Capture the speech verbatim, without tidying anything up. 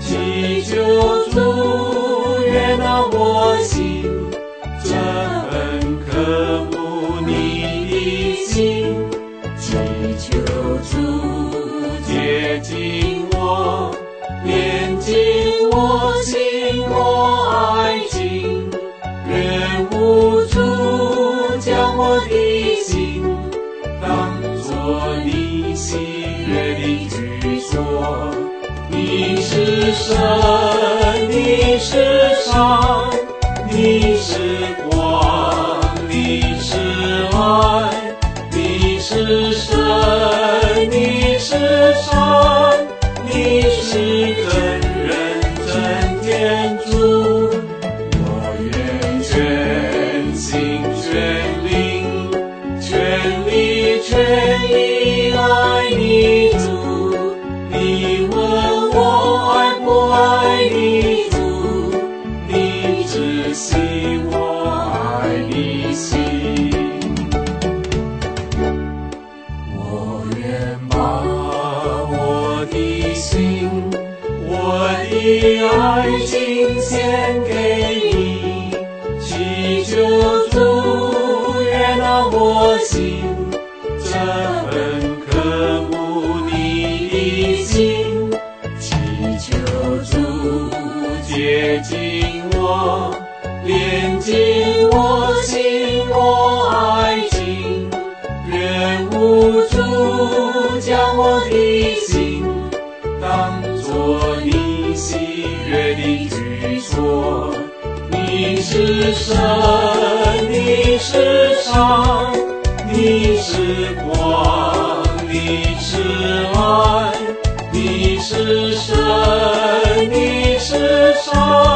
祈求主悦纳我心，这份渴慕你的心。祈求主接近我，连进我心我爱情，愿无主将我的心当作你喜悦的居所。你是神，你是善，你是光，你是爱，你是神，你是善，你是真人真天主。我愿全心全灵全力全意爱你主。你问我爱不爱你主，你知悉我爱你心。我愿把我的心，我的爱情献给你，祈求主悦纳我心，这份渴慕你的心。祈求主接近我，连进我心我爱情，愿无主将我的心当作你喜悦的居所。你是神，你是善，你是光，你是爱，你是神，你是善。